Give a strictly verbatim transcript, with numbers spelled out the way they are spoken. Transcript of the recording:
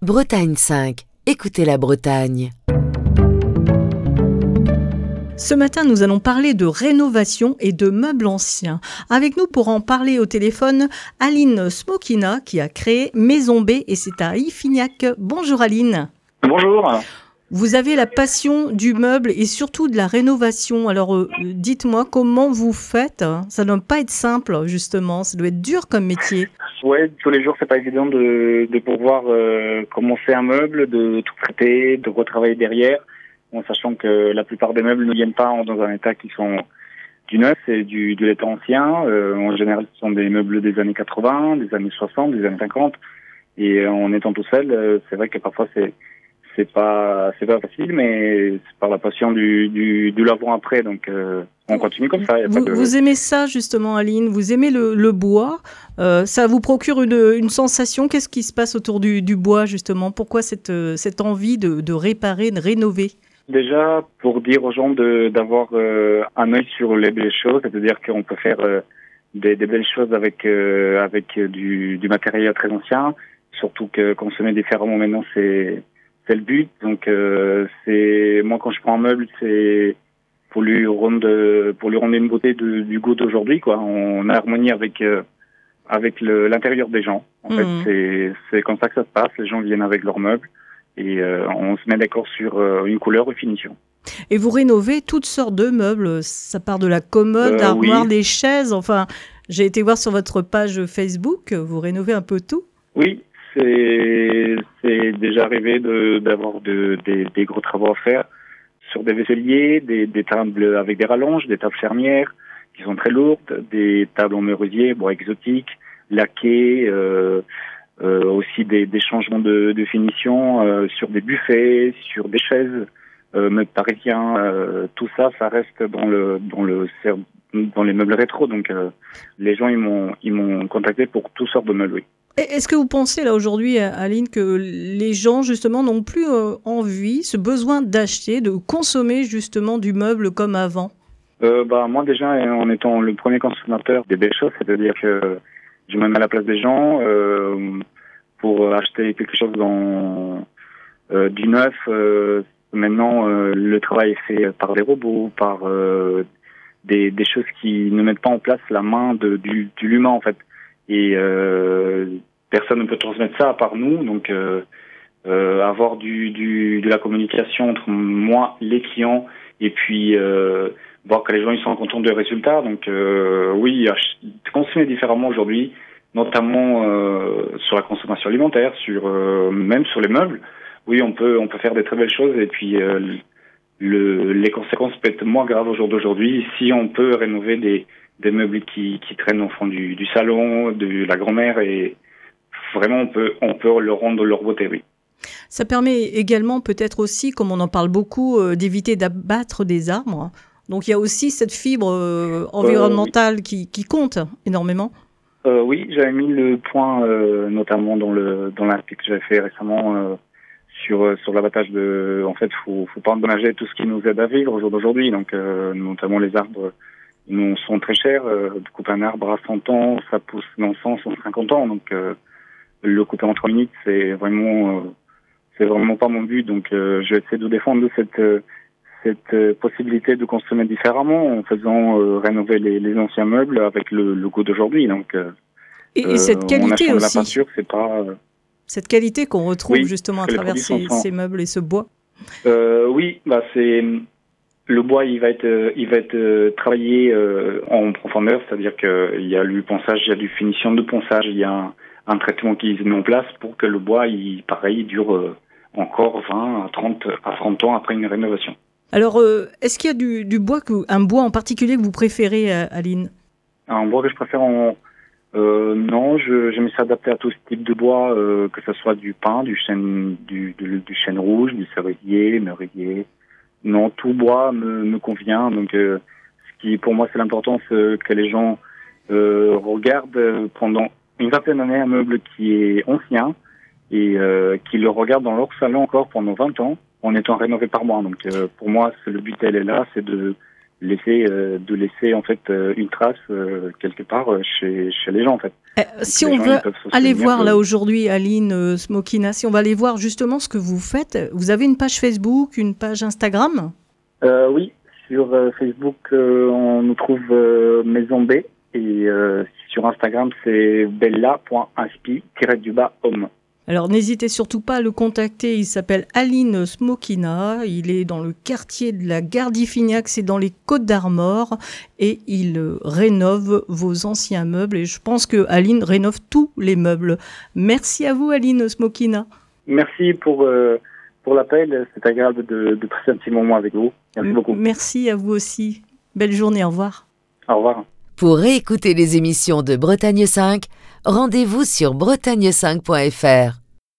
Bretagne cinq, écoutez la Bretagne. Ce matin, nous allons parler de rénovation et de meubles anciens. Avec nous pour en parler au téléphone, Aline Smokina qui a créé Maison B et c'est à Iffignac. Bonjour Aline. Bonjour. Vous avez la passion du meuble et surtout de la rénovation. Alors euh, dites-moi comment vous faites. Ça ne doit pas être simple justement, ça doit être dur comme métier. Ouais, tous les jours c'est pas évident de, de pouvoir euh, commencer un meuble, de tout traiter, de retravailler derrière. En sachant que la plupart des meubles ne viennent pas dans un état qui sont du neuf et du de l'état ancien. Euh, en général, ce sont des meubles des années quatre-vingts, des années soixante, des années cinquante. Et euh, en étant tout seul, euh, c'est vrai que parfois c'est c'est pas c'est pas facile, mais c'est par la passion du du, du l'avant après. Donc euh, on continue comme ça. Y a vous, pas de... vous aimez ça justement, Aline. Vous aimez le, le bois. Euh, ça vous procure une, une sensation. Qu'est-ce qui se passe autour du, du bois justement? Pourquoi cette cette envie de, de réparer, de rénover? Déjà, pour dire aux gens de, d'avoir euh, un œil sur les belles choses, c'est-à-dire qu'on peut faire euh, des, des belles choses avec euh, avec du, du matériel très ancien, surtout que consommer différemment maintenant, c'est c'est le but. Donc, euh, c'est moi quand je prends un meuble, c'est pour lui rendre pour lui rendre une beauté de, du goût d'aujourd'hui, quoi, en harmonie avec euh, avec le, l'intérieur des gens. En mmh. fait, c'est c'est comme ça que ça se passe. Les gens viennent avec leurs meubles. Et euh, on se met d'accord sur euh, une couleur ou finition. Et vous rénovez toutes sortes de meubles. Ça part de la commode, euh, l'armoire, oui. des chaises. Enfin, j'ai été voir sur votre page Facebook. Vous rénovez un peu tout. Oui, c'est c'est déjà arrivé de, d'avoir de, des, des gros travaux à faire sur des vaisseliers, des, des tables avec des rallonges, des tables fermières qui sont très lourdes, des tables en merisier, bois exotique, laquées. Euh, Euh, aussi des, des changements de, de finition euh, sur des buffets, sur des chaises, euh, meubles parisiens, euh, tout ça, ça reste dans le dans le dans les meubles rétro. Donc euh, les gens ils m'ont ils m'ont contacté pour toutes sortes de meubles. Oui. Est-ce que vous pensez là aujourd'hui, Aline, que les gens justement n'ont plus euh, envie, ce besoin d'acheter, de consommer justement du meuble comme avant? euh, Bah moi déjà en étant le premier consommateur des belles choses, c'est-à-dire que je me mets à la place des gens euh, pour acheter quelque chose dans euh, du neuf. Euh, maintenant, euh, le travail est fait par des robots, par euh, des, des choses qui ne mettent pas en place la main de, du, de l'humain en fait. Et euh, personne ne peut transmettre ça à part nous. Donc, euh, euh, avoir du, du, de la communication entre moi, les clients, et puis euh, voir que les gens ils sont contents des résultats. Donc euh, oui, consommer différemment aujourd'hui, notamment euh, sur la consommation alimentaire, sur euh, même sur les meubles. Oui, on peut on peut faire des très belles choses et puis euh, le les conséquences peuvent être moins graves au jour d'aujourd'hui si on peut rénover des des meubles qui qui traînent au fond du du salon, de la grand-mère, et vraiment on peut on peut leur rendre leur beauté, oui. Ça permet également peut-être aussi, comme on en parle beaucoup, euh, d'éviter d'abattre des arbres. Donc il y a aussi cette fibre euh, environnementale euh, oui. qui, qui compte énormément. Euh, oui, j'avais mis le point euh, notamment dans le dans l'article que j'avais fait récemment euh, sur sur l'abattage de. En fait, faut faut pas endommager tout ce qui nous aide à vivre au jour d'aujourd'hui. Donc euh, notamment les arbres nous sont très chers. Euh, couper un arbre à cent ans, ça pousse dans cent, cent cinquante ans. Donc euh, le couper en trois minutes, c'est vraiment euh, c'est vraiment pas mon but. Donc euh, je vais essayer de défendre cette euh, cette euh, possibilité de consommer différemment en faisant euh, rénover les, les anciens meubles avec le, le goût d'aujourd'hui. Donc, euh, et, et cette qualité aussi. La peinture, c'est pas, euh... cette qualité qu'on retrouve oui, à justement à travers ces, ces meubles et ce bois. Euh, oui, bah c'est le bois. Il va être, il va être euh, travaillé euh, en profondeur, c'est-à-dire qu'il y a du ponçage, il y a du finition de ponçage, il y a un, un traitement qui est mis en place pour que le bois, il, pareil, dure euh, encore vingt à trente à trente ans après une rénovation. Alors, euh, est-ce qu'il y a du, du bois, que, un bois en particulier que vous préférez, Aline? Un bois que je préfère, en, euh, non, je, je me suis adapté à tout ce type de bois, euh, que ce soit du pin, du chêne, du, du, du chêne rouge, du cerisier, merisier. Non, tout bois me, me convient. Donc, euh, ce qui, pour moi, c'est l'important, c'est que les gens euh, regardent pendant une vingtaine d'années un meuble qui est ancien et euh, qui le regardent dans leur salon encore pendant vingt ans. En étant rénové par moi. Donc euh, pour moi, c'est le but, elle est là, c'est de laisser, euh, de laisser en fait euh, une trace euh, quelque part euh, chez, chez les gens en fait. Eh, si les on gens, veut ils peuvent se aller souvenir voir de- là aujourd'hui, Aline euh, Smokina, si on va aller voir justement ce que vous faites, vous avez une page Facebook, une page Instagram? Euh, oui, sur euh, Facebook, euh, on nous trouve euh, Maison B et euh, sur Instagram, c'est bella point inspi tiret du bas homme. Alors n'hésitez surtout pas à le contacter, il s'appelle Aline Smokina, il est dans le quartier de la Gare d'Iffignac, c'est dans les Côtes d'Armor et il euh, rénove vos anciens meubles et je pense que Aline rénove tous les meubles. Merci à vous Aline Smokina. Merci pour, euh, pour l'appel, c'est agréable de, de passer un petit moment avec vous. Merci beaucoup. Merci à vous aussi. Belle journée, au revoir. Au revoir. Pour réécouter les émissions de Bretagne cinq, rendez-vous sur bretagne cinq point f r.